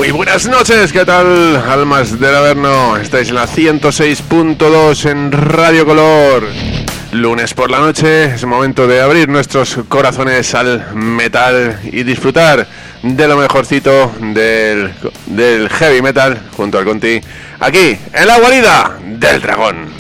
Muy buenas noches, ¿qué tal, almas del Averno? Estáis en la 106.2 en Radio Color. Lunes por la noche, es momento de abrir nuestros corazones al metal y disfrutar de lo mejorcito del heavy metal junto al Conti, aquí en la guarida del dragón.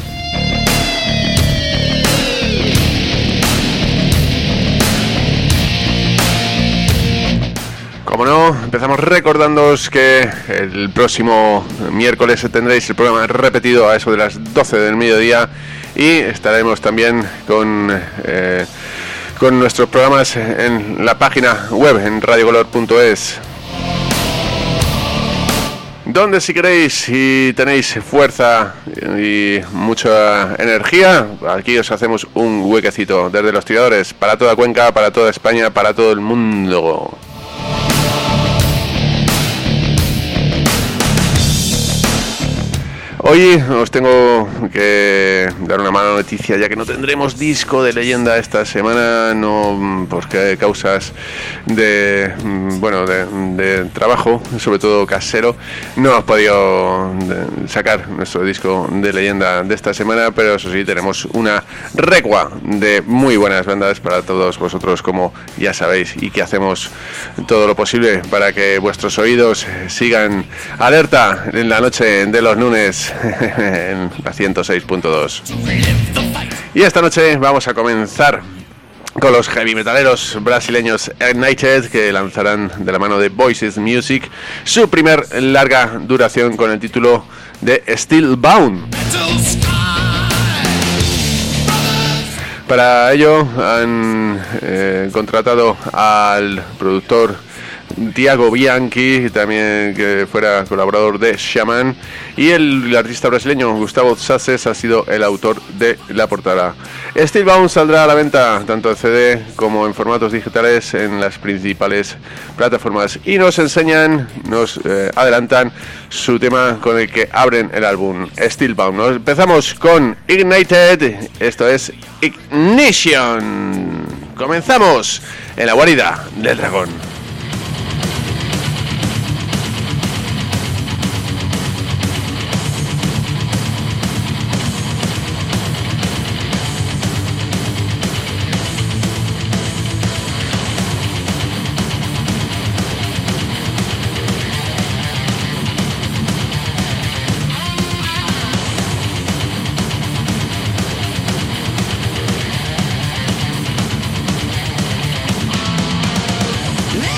Como no, empezamos recordándoos que el próximo miércoles tendréis el programa repetido a eso de las 12 del mediodía y estaremos también con nuestros programas en la página web en radiocolor.es, donde si queréis y tenéis fuerza y mucha energía, aquí os hacemos un huequecito desde los tiradores para toda Cuenca, para toda España, para todo el mundo. Hoy os tengo que dar una mala noticia, ya que no tendremos disco de leyenda esta semana, no por causas de trabajo, sobre todo casero. No hemos podido sacar nuestro disco de leyenda de esta semana, pero eso sí, tenemos una recua de muy buenas bandas para todos vosotros, como ya sabéis, y que hacemos todo lo posible para que vuestros oídos sigan alerta en la noche de los lunes en la 106.2. Y esta noche vamos a comenzar con los heavy metaleros brasileños Ignited, que lanzarán de la mano de Voices Music su primer larga duración con el título de Steelbound. Para ello han contratado al productor Thiago Bianchi, también que fuera colaborador de Shaman, y el artista brasileño Gustavo Sasses ha sido el autor de la portada. Steelbound saldrá a la venta tanto en CD como en formatos digitales en las principales plataformas y nos adelantan su tema con el que abren el álbum, Steelbound. Nos empezamos con Ignited, esto es Ignition. Comenzamos en la guarida del dragón. Let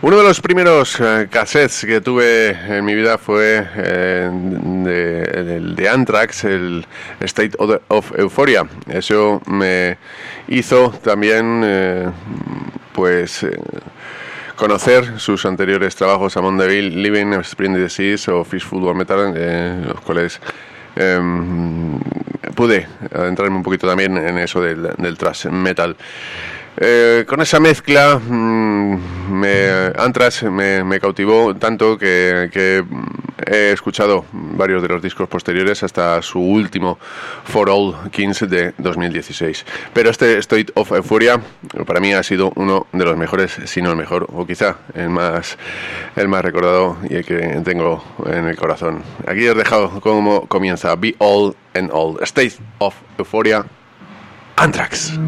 Uno de los primeros cassettes que tuve en mi vida fue el de Anthrax, el State of Euphoria. Eso me hizo también conocer sus anteriores trabajos, Among the Living, Spring Disease o Fistful of Metal, los cuales pude adentrarme un poquito también en eso del thrash metal. Con esa mezcla Anthrax me cautivó tanto que he escuchado varios de los discos posteriores hasta su último For All Kings de 2016. Pero este State of Euphoria para mí ha sido uno de los mejores, si no el mejor, o quizá el más recordado y el que tengo en el corazón. Aquí os he dejado cómo comienza Be All and All, State of Euphoria, Anthrax.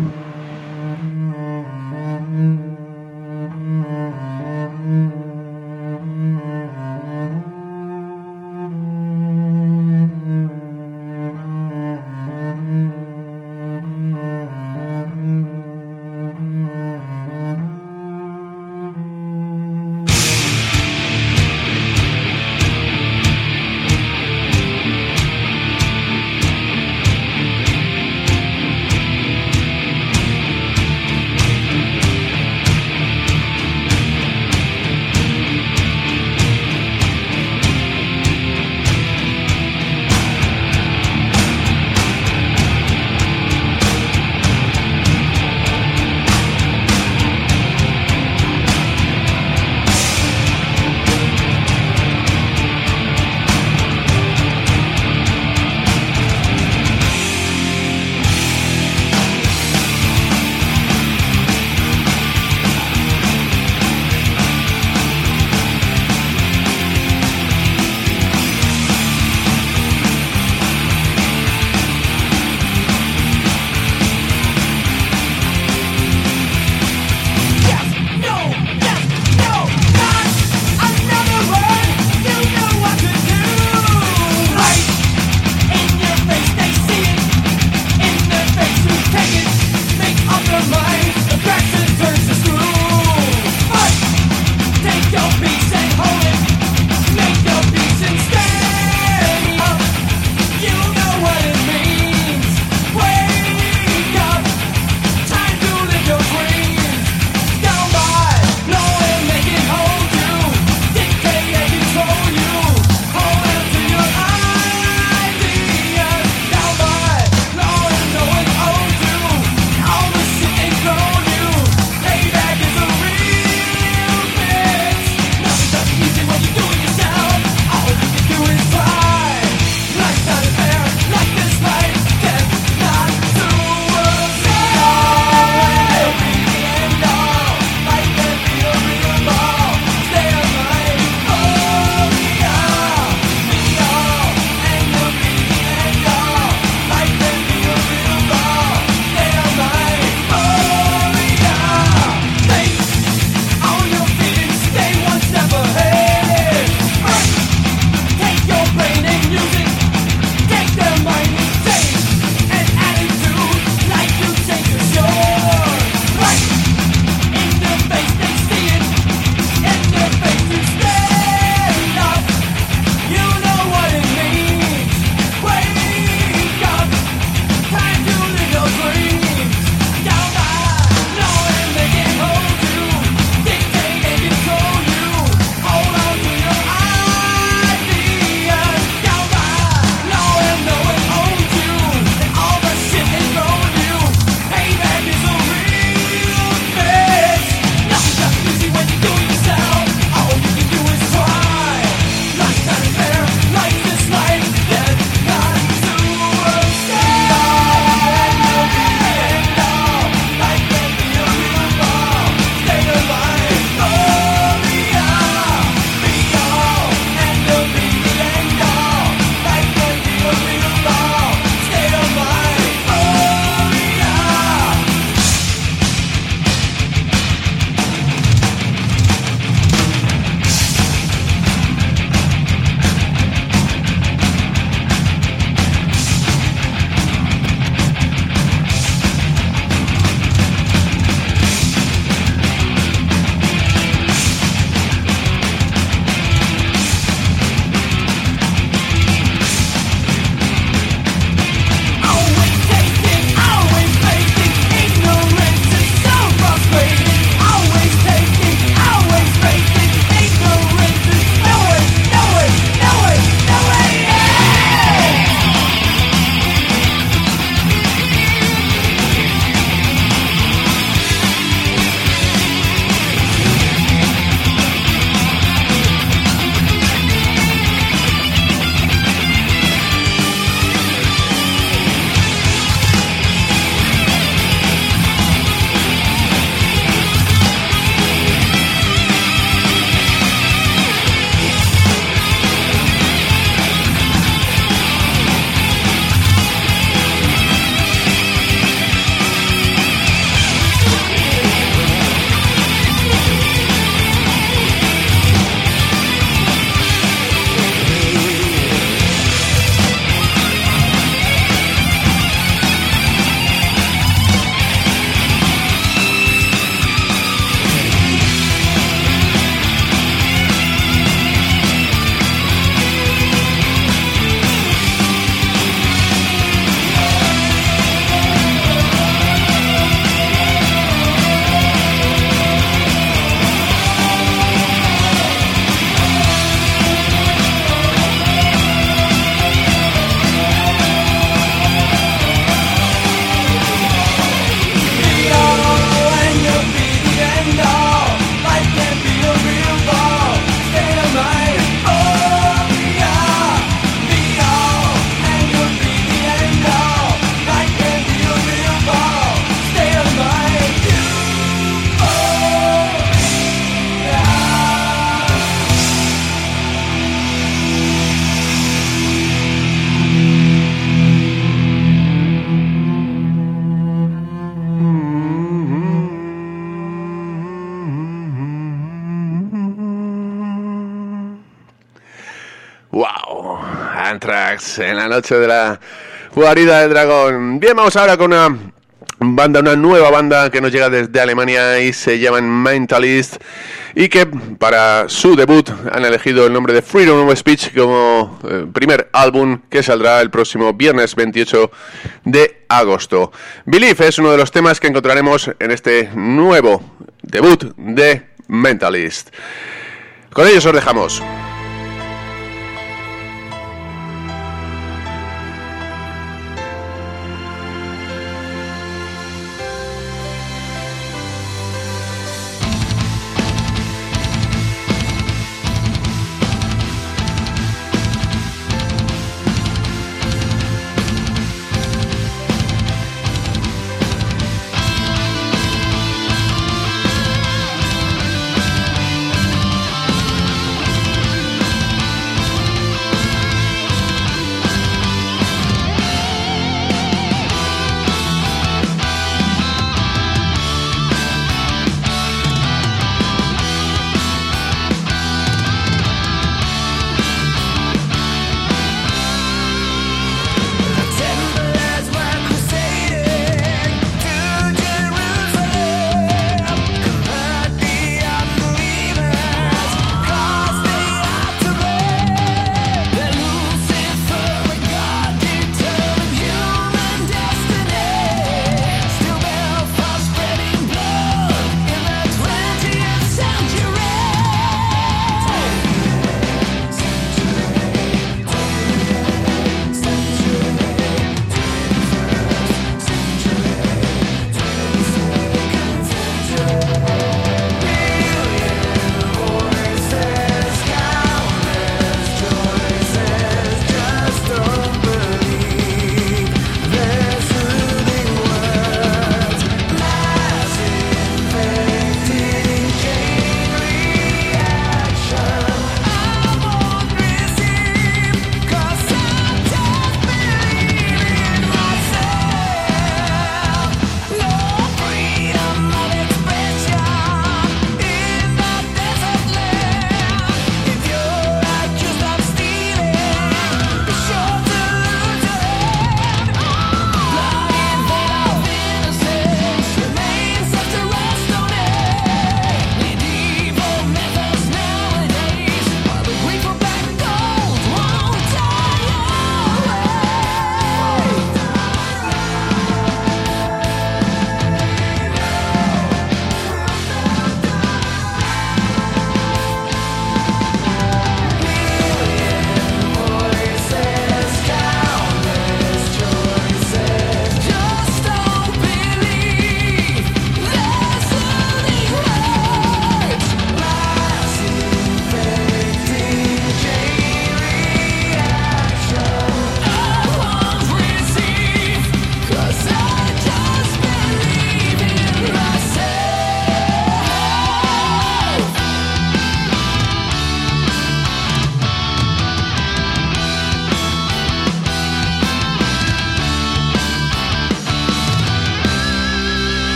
¡Wow! Anthrax en la noche de la guarida del dragón. Bien, vamos ahora con una nueva banda que nos llega desde Alemania y se llaman Mentalist, y que para su debut han elegido el nombre de Freedom of Speech como primer álbum, que saldrá el próximo viernes 28 de agosto. Believe es uno de los temas que encontraremos en este nuevo debut de Mentalist. Con ellos os dejamos.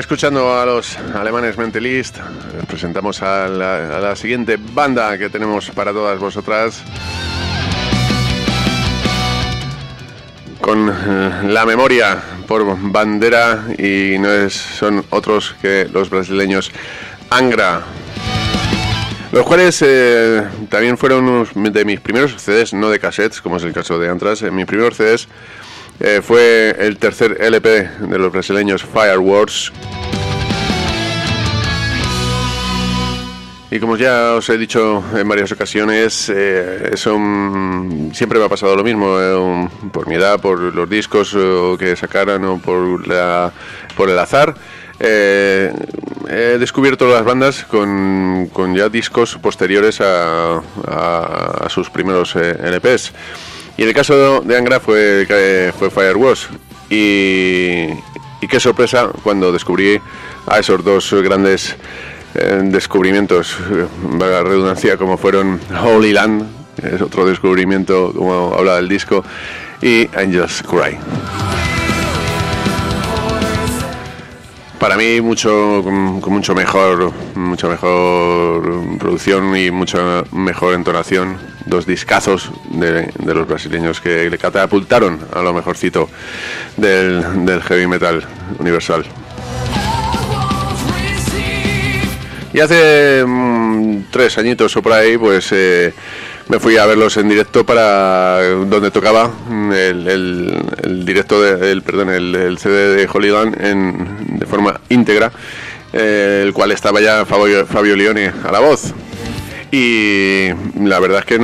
escuchando a los alemanes Mentalist, presentamos a la siguiente banda que tenemos para todas vosotras. Con la memoria por bandera, y son otros que los brasileños Angra, los cuales también fueron unos de mis primeros CDs, no de cassettes, como es el caso de Anthrax. Mis primeros CDs fue el tercer LP de los brasileños Fireworks. Y como ya os he dicho en varias ocasiones, siempre me ha pasado lo mismo, por mi edad, por los discos que sacaran o por el azar. He descubierto las bandas con ya discos posteriores a sus primeros LPs. Y en el caso de Angra fue Fireworks. Y qué sorpresa cuando descubrí a esos dos grandes descubrimientos, valga la redundancia, como fueron Holy Land, es otro descubrimiento como habla del disco, y Angels Cry. Para mí con mucho mejor producción y mucha mejor entonación, dos discazos de los brasileños que le catapultaron a lo mejorcito del heavy metal universal. Y hace 3 añitos o por ahí, pues me fui a verlos en directo para donde tocaba el CD de Holy Land de forma íntegra, el cual estaba ya Fabio Lione a la voz. Y la verdad es que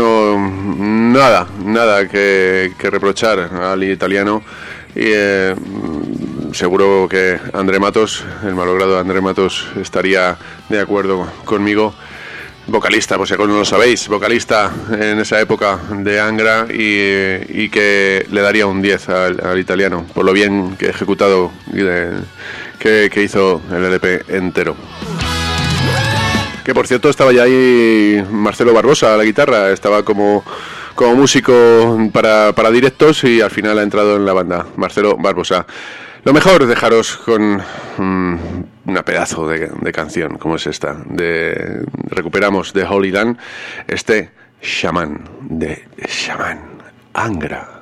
nada que reprochar al italiano. Y seguro que André Matos, el malogrado André Matos, estaría de acuerdo conmigo. Vocalista, por si acaso no lo sabéis, vocalista en esa época de Angra, y que le daría un 10 al italiano por lo bien que ejecutado que hizo el LP entero. Que por cierto estaba ya ahí Marcelo Barbosa a la guitarra, estaba como músico para directos, y al final ha entrado en la banda Marcelo Barbosa. Lo mejor, dejaros con una pedazo de canción como es esta. Recuperamos de Holy Land este Shaman, de Shaman Angra.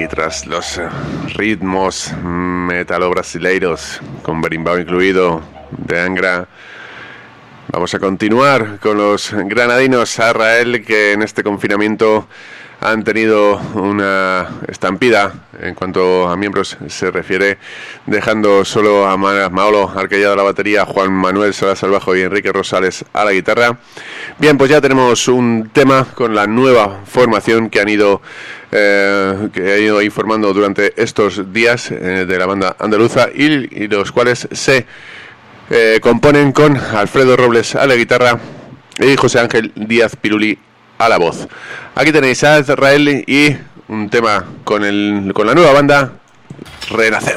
Y tras los ritmos metalo-brasileiros, con berimbau incluido, de Angra, vamos a continuar con los granadinos Azrael, que en este confinamiento han tenido una estampida en cuanto a miembros se refiere, dejando solo a Maolo Arquellado a la batería, Juan Manuel Salas al bajo y Enrique Rosales a la guitarra. Bien, pues ya tenemos un tema con la nueva formación que ha ido informando durante estos días de la banda andaluza y los cuales se componen con Alfredo Robles a la guitarra y José Ángel Díaz Piruli a la voz. Aquí tenéis a Azrael y un tema con la nueva banda, Renacer.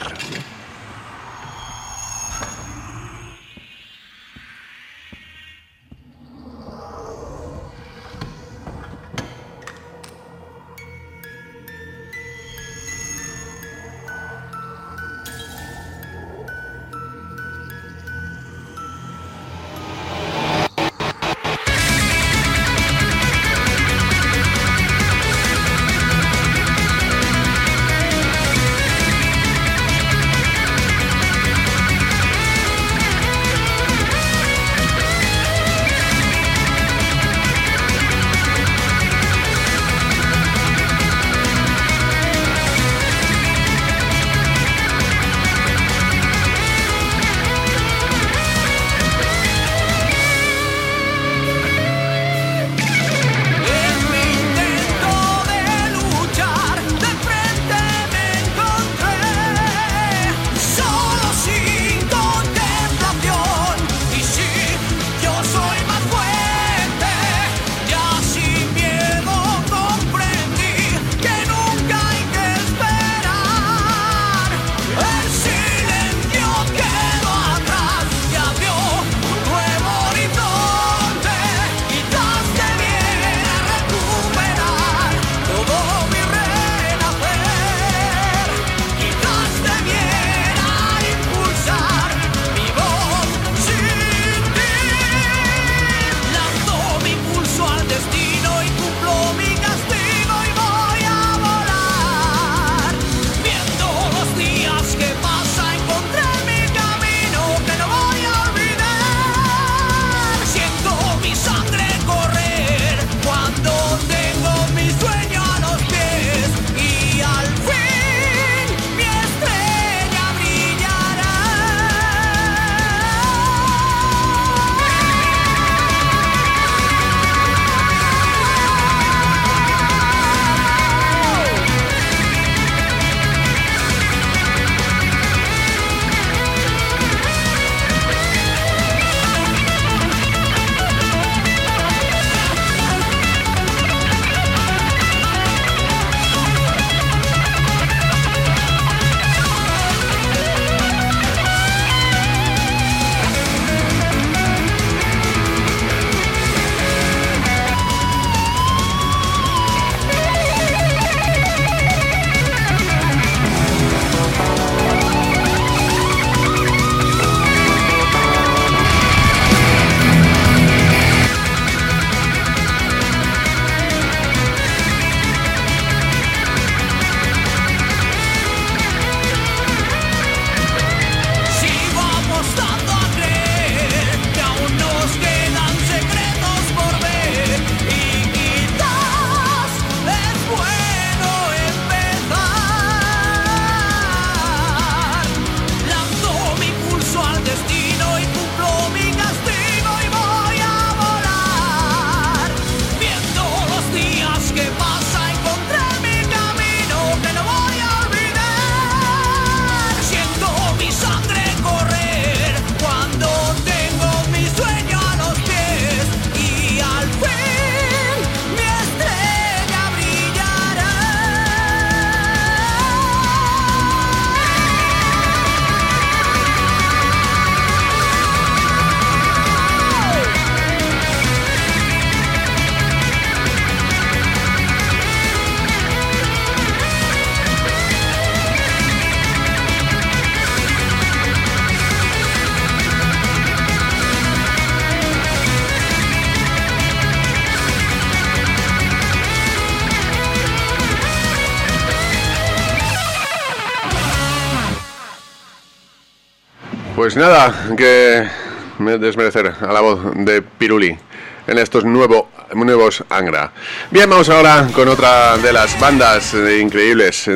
Pues nada, que desmerecer a la voz de Piruli en estos nuevos Angra. Bien, vamos ahora con otra de las bandas increíbles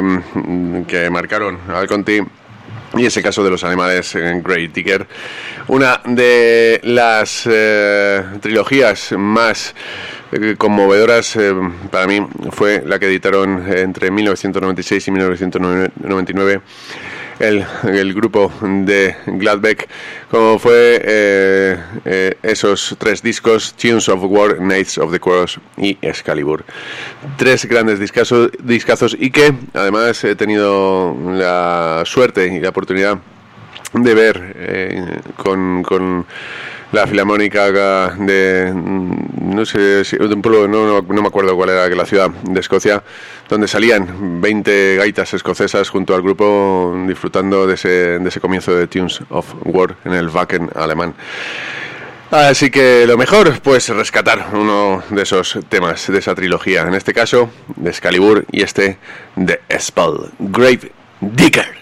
que marcaron al Conti, y ese caso de los alemanes en Grave Digger, una de las trilogías más conmovedoras para mí fue la que editaron entre 1996 y 1999 el grupo de Gladbeck, como fue esos 3 discos: Tunes of War, Knights of the Cross y Excalibur. 3 grandes discazos, y que además he tenido la suerte y la oportunidad de ver con la Filarmónica de, no sé, de un pueblo, no me acuerdo cuál era la ciudad de Escocia, donde salían 20 gaitas escocesas junto al grupo, disfrutando de ese comienzo de Tunes of War en el Wacken alemán. Así que lo mejor, pues rescatar uno de esos temas de esa trilogía, en este caso de Excalibur y este de Spell, Grave Digger.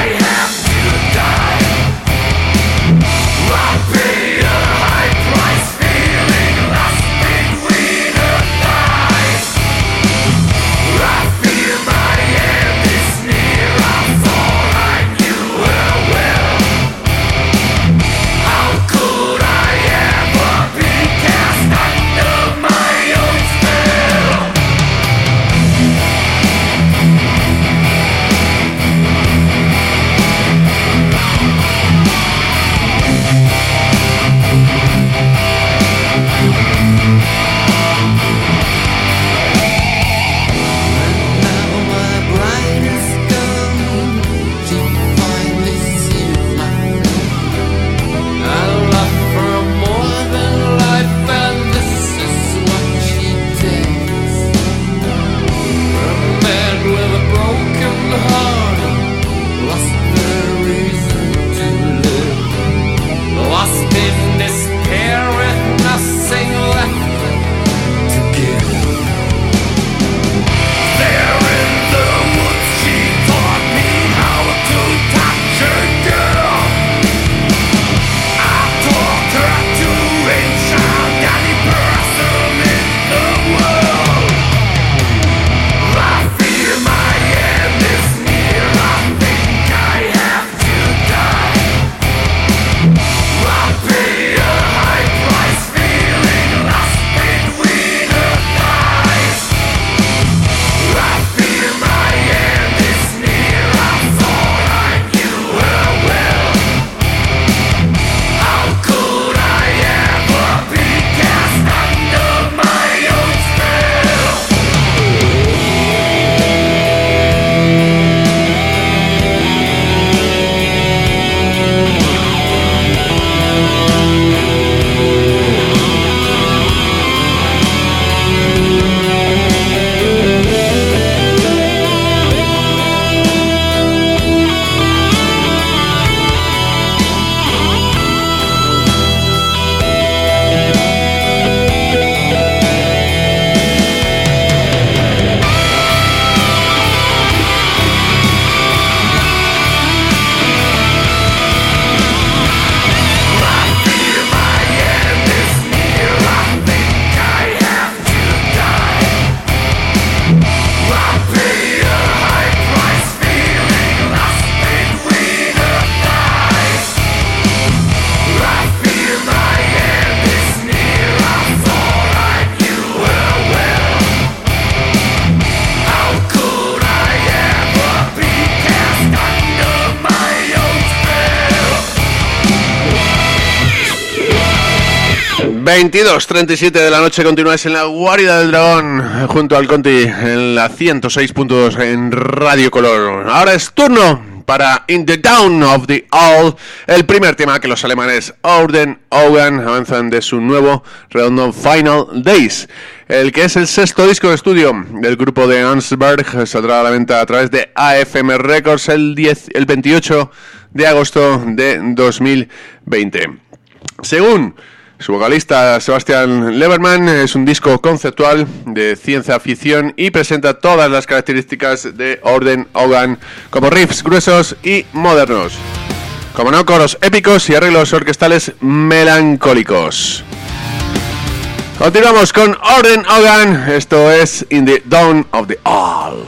Price 22:37 de la noche, continúas en la guarida del dragón junto al Conti en la 106.2 en Radio Color. Ahora es turno para In the Dawn of the Owl, el primer tema que los alemanes Orden Ogan avanzan de su nuevo redondo Final Days, el que es el sexto disco de estudio del grupo de Ansberg. Saldrá a la venta a través de AFM Records el 28 de agosto de 2020. Según su vocalista Sebastian Leverman, es un disco conceptual de ciencia ficción y presenta todas las características de Orden Ogan, como riffs gruesos y modernos, como no, coros épicos y arreglos orquestales melancólicos. Continuamos con Orden Ogan, esto es In the Dawn of the Owl.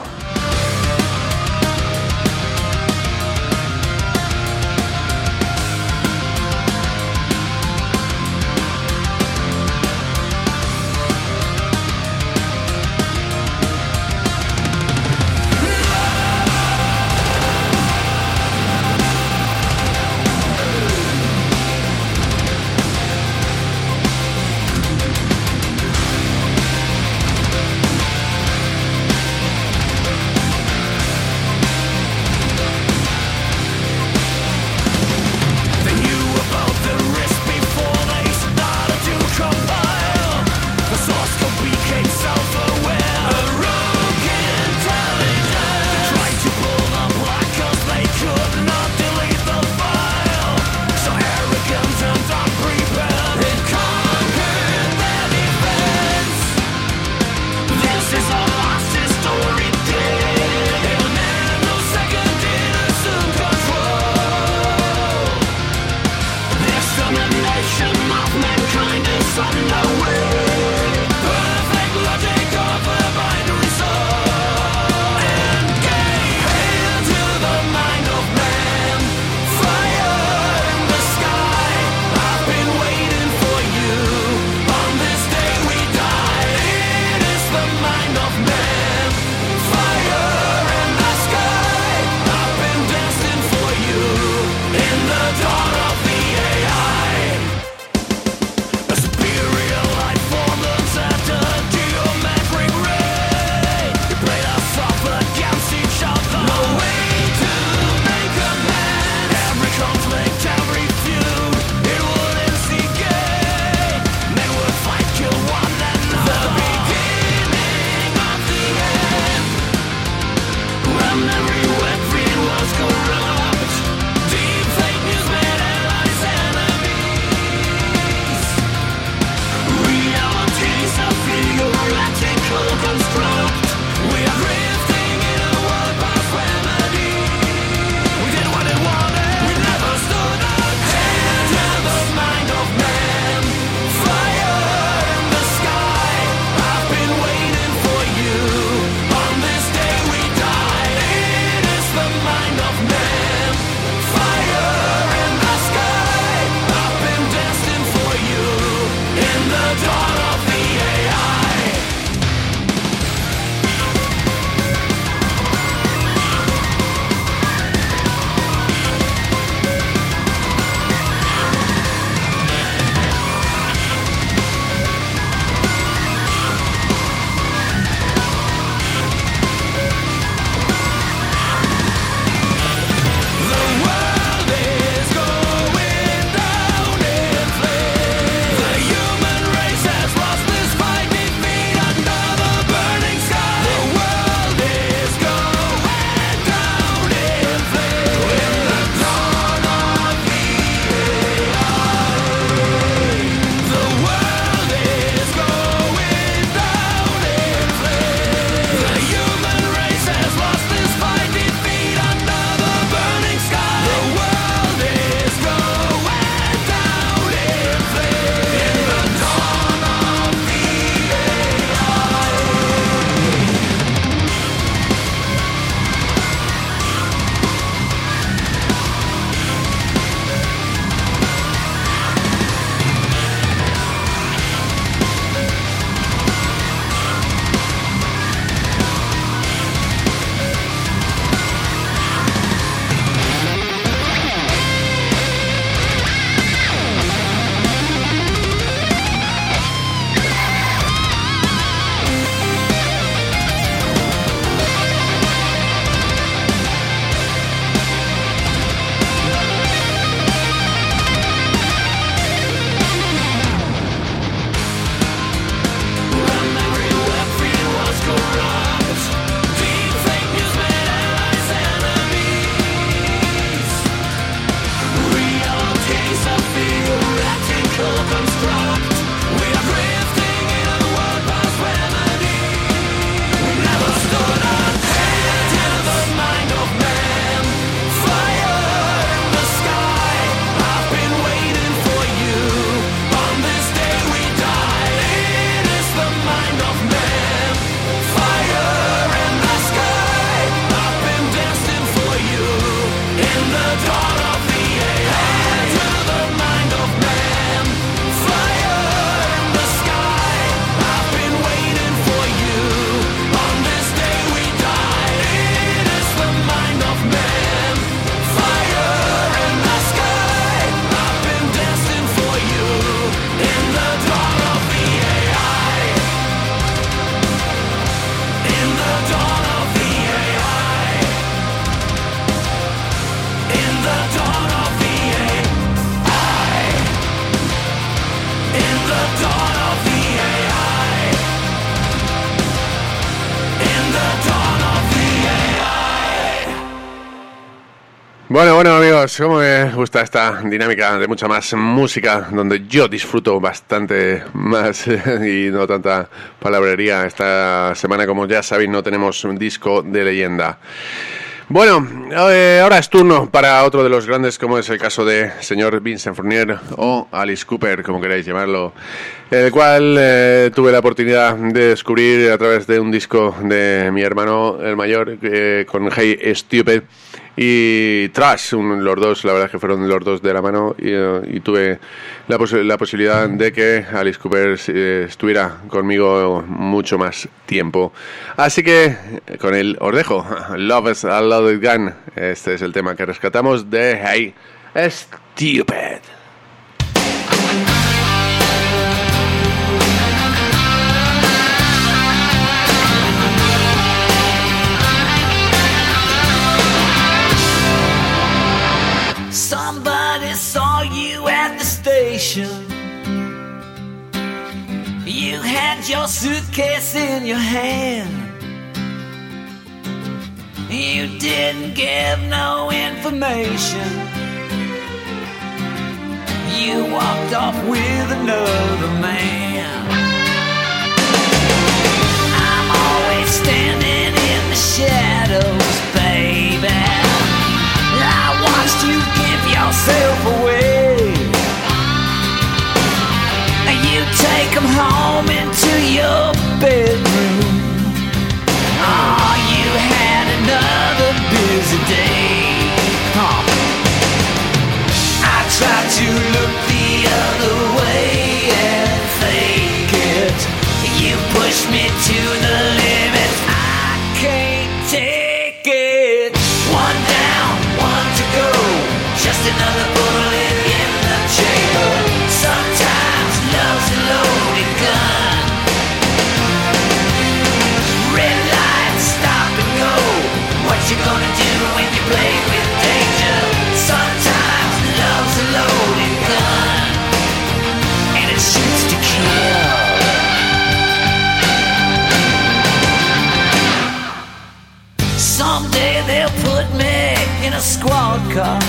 Superior Bueno, amigos, cómo me gusta esta dinámica de mucha más música, donde yo disfruto bastante más y no tanta palabrería. Esta semana, como ya sabéis, no tenemos un disco de leyenda. Bueno, ahora es turno para otro de los grandes, como es el caso de señor Vincent Fournier o Alice Cooper, como queráis llamarlo, el cual tuve la oportunidad de descubrir a través de un disco de mi hermano, el mayor, con Hey Stupid y Trash, los dos, la verdad es que fueron los dos de la mano, y tuve la posibilidad de que Alice Cooper estuviera conmigo mucho más tiempo. Así que con él os dejo. Love is a Loaded Gun. Este es el tema que rescatamos de Hey Stupid. Somebody saw you at the station. You had your suitcase in your hand. You didn't give no information. You walked off with another man. I'm always standing in the shadows, baby. I watched you give yourself away. You take them home into your bedroom. Oh, you had another busy day. I tried to look the other way and fake it. You pushed me to the limit. I can't take it. One down, one to go. Just another bullet in the chamber. Sometimes love's a loaded gun. Red lights, stop and go. What you gonna do when you play with danger? Sometimes love's a loaded gun, and it shoots to kill. Someday they'll put me in a squad car.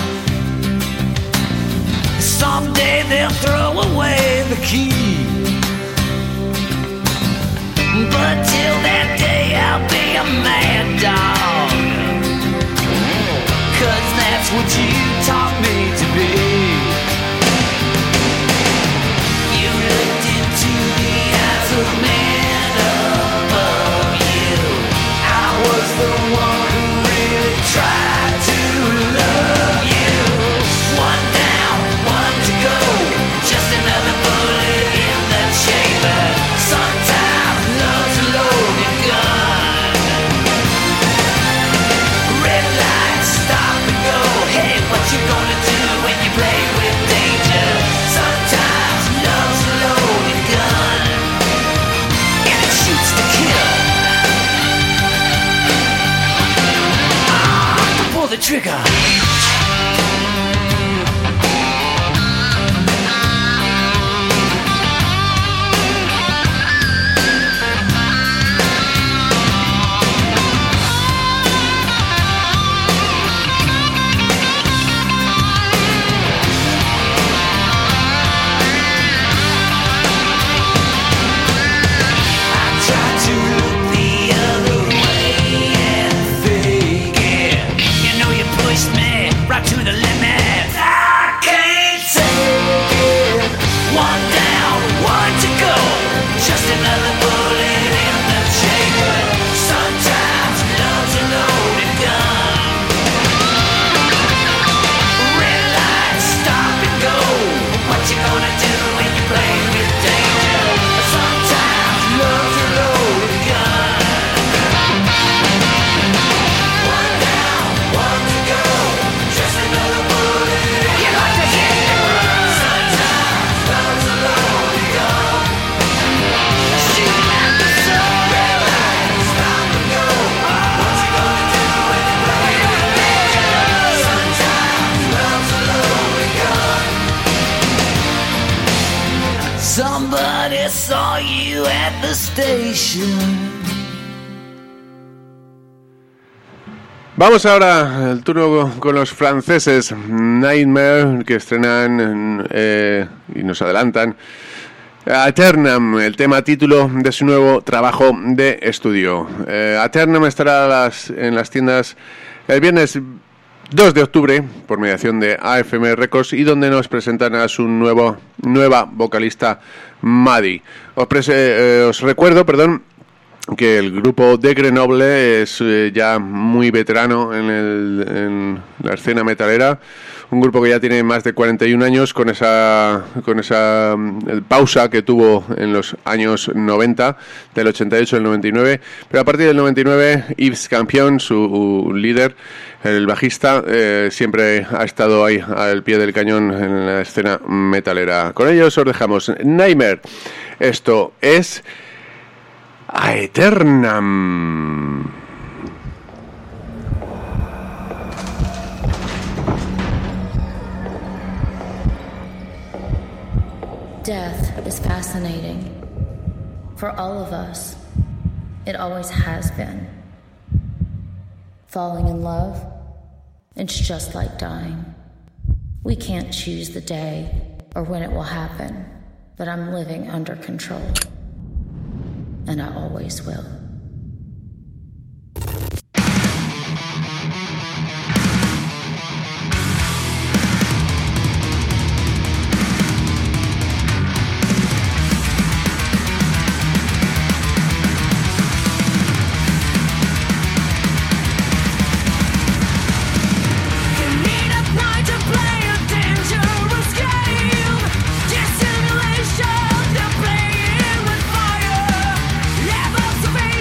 Someday they'll throw away the key. But till that day I'll be a mad dog. 'Cause that's what you taught me to be. You looked into the eyes of man above you. I was the one who really tried to love you. One down, one to go. Just another bullet in the chamber. Sometimes love's a loaded gun. Red lights, stop and go. Hey, what you gonna do when you play with danger? Sometimes love's a loaded gun, and it shoots to kill. Pull the trigger. To the limit, I can't take it. One down, one to go. Just another bullet in the chamber. Sometimes love's a loaded gun. Red lights, stop and go. What you gonna do when you play with danger? Sometimes love's a loaded gun. One down, one to go. Just another bullet. You like to hit and run. Sometimes love's a loaded gun. Shoot at the sun. Red lights, stop and go. What you gonna do when you play with danger? Sometimes love's a loaded gun. Somebody saw you at the station. Vamos ahora al turno con los franceses Nightmare, que estrenan y nos adelantan Aeternam, el tema título de su nuevo trabajo de estudio. Aeternam estará en las tiendas el viernes 2 de octubre por mediación de AFM Records, y donde nos presentan a su nueva vocalista Maddie. Os recuerdo, que el grupo de Grenoble es ya muy veterano en la escena metalera, un grupo que ya tiene más de 41 años, con esa pausa que tuvo en los años 90, del 88 al 99, pero a partir del 99 Yves Campion, su líder, el bajista, siempre ha estado ahí al pie del cañón en la escena metalera. Con ellos os dejamos Nightmare. Esto es Aeternam. Death is fascinating. For all of us, it always has been. Falling in love, it's just like dying. We can't choose the day or when it will happen, but I'm living under control. And I always will. Dissimulation, they're playing with fire. Levels of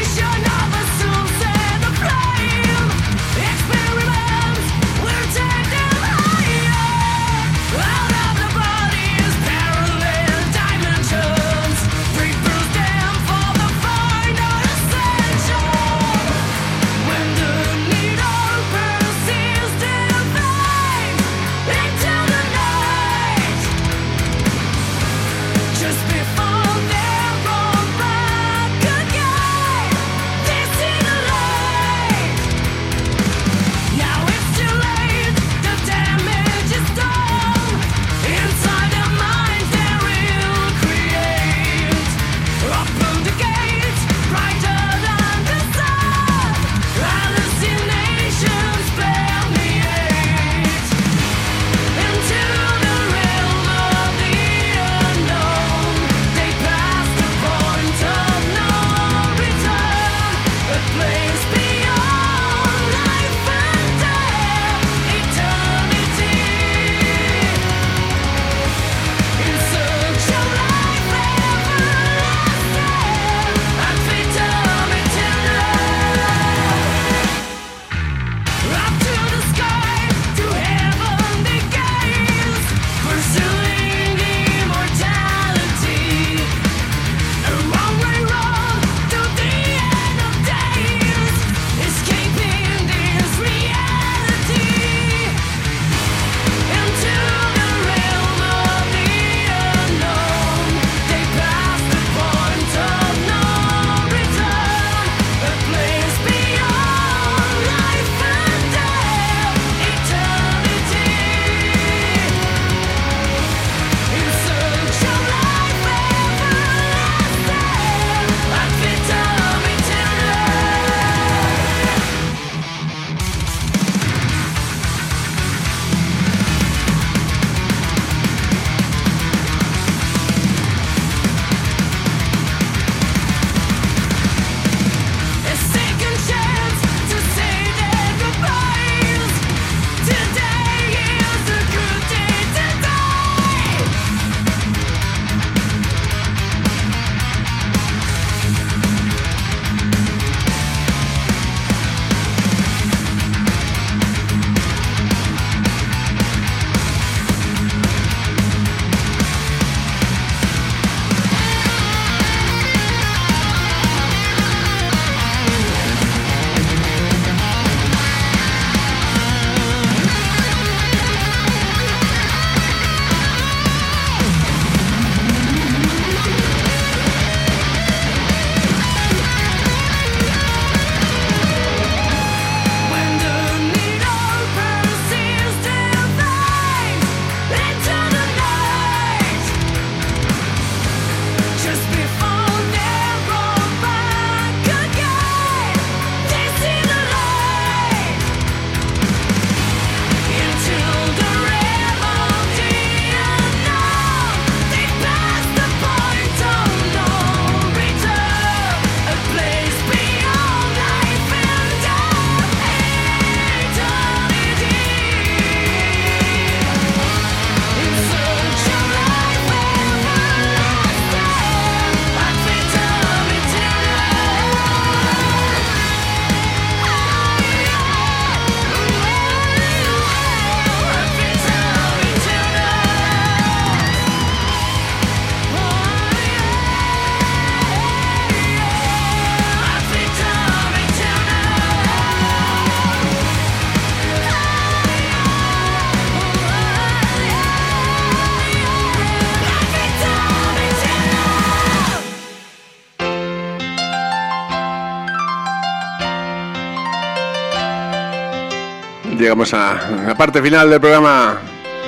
llegamos a la parte final del programa.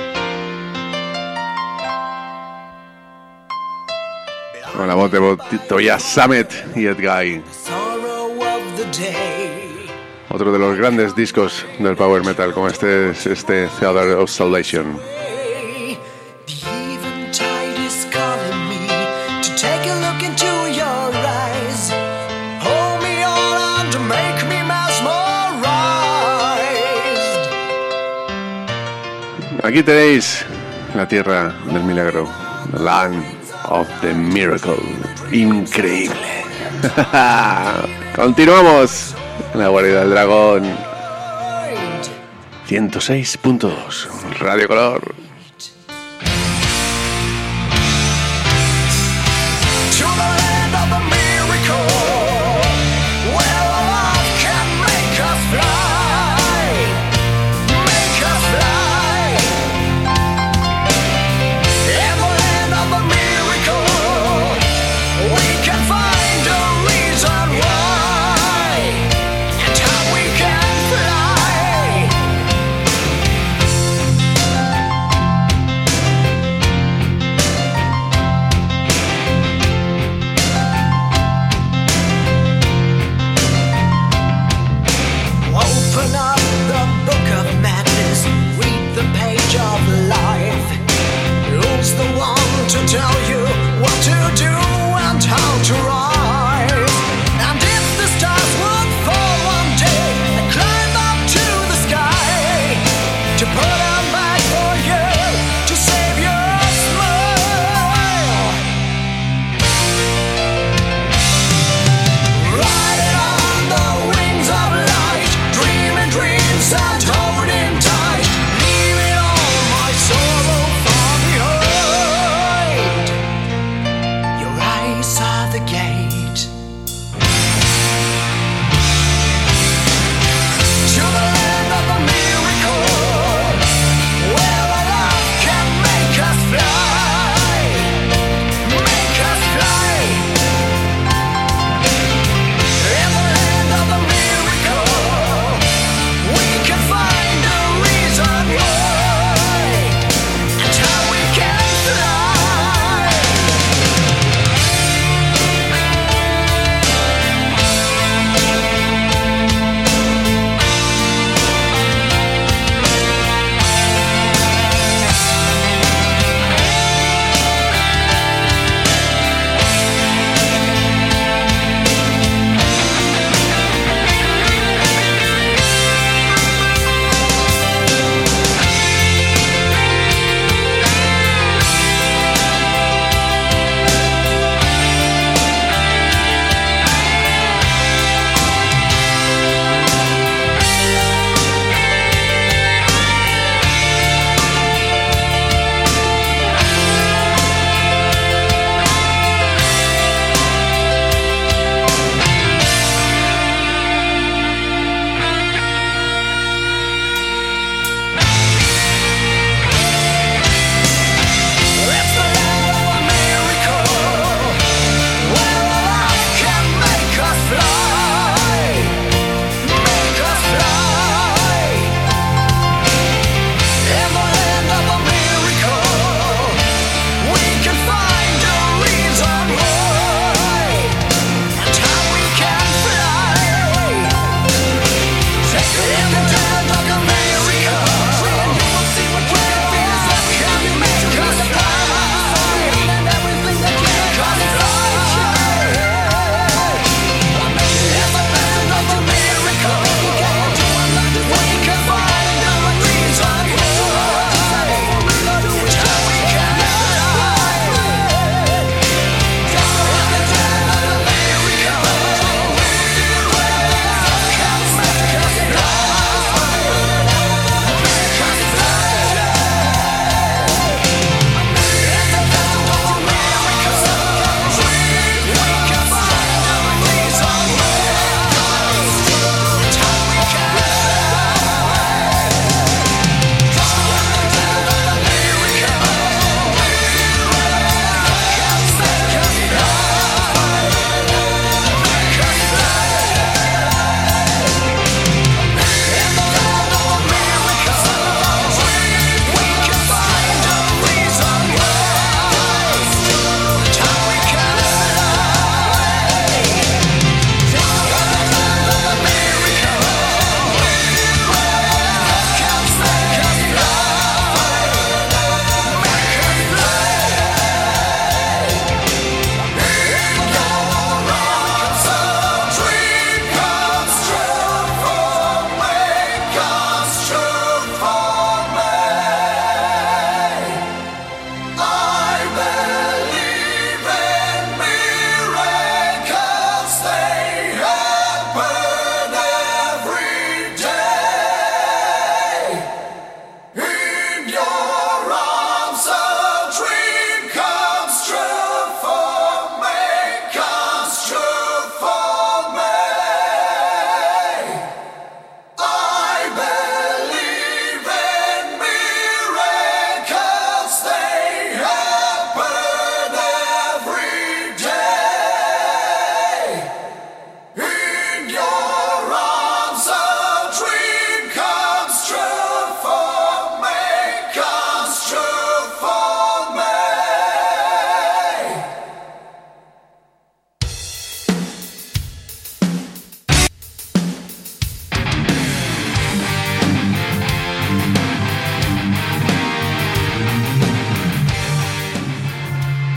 Con la voz de Toya Summit y Ed Guy. Otro de los grandes discos del power metal, como este es Theater of Salvation. Aquí tenéis la tierra del milagro, the land of the miracle. Increíble. Continuamos en la guarida del dragón. 106.2 Radio Color.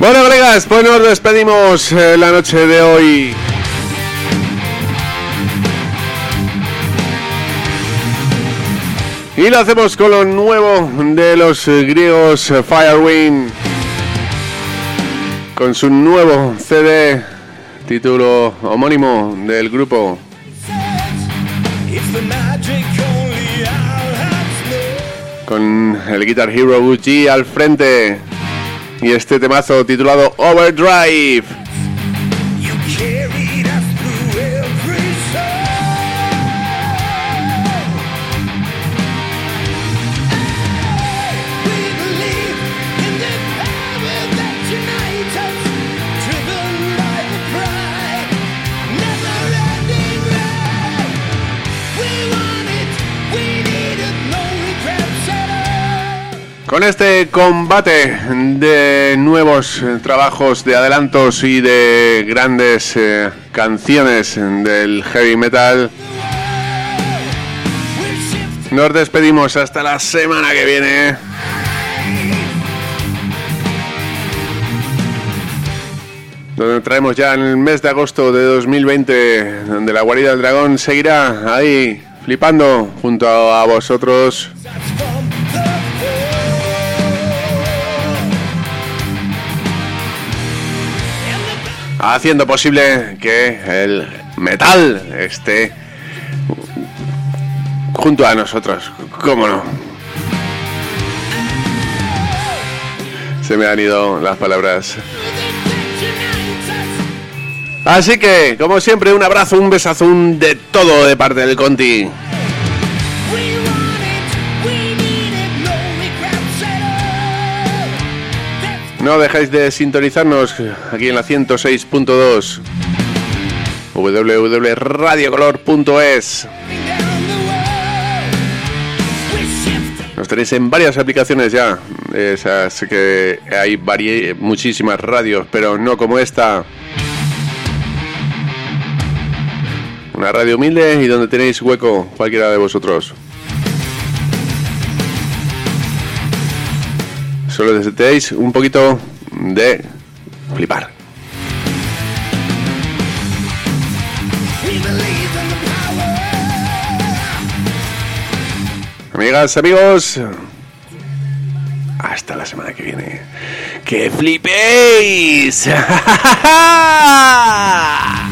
Bueno, colegas, pues nos despedimos la noche de hoy. Y lo hacemos con lo nuevo de los griegos Firewind, con su nuevo CD, título homónimo del grupo. Con el Guitar Hero UG al frente y este temazo titulado Overdrive. Con este combate de nuevos trabajos, de adelantos y de grandes canciones del heavy metal, nos despedimos hasta la semana que viene. Donde traemos ya en el mes de agosto de 2020, donde la guarida del dragón seguirá ahí flipando junto a vosotros. Haciendo posible que el metal esté junto a nosotros, cómo no. Se me han ido las palabras. Así que, como siempre, un abrazo, un besazo, un de todo de parte del Conti. No dejéis de sintonizarnos aquí en la 106.2 www.radiocolor.es. Nos tenéis en varias aplicaciones ya, esas que hay muchísimas radios, pero no como esta. Una radio humilde y donde tenéis hueco cualquiera de vosotros. Solo necesitáis un poquito de flipar. Amigas, amigos, hasta la semana que viene. ¡Que flipéis!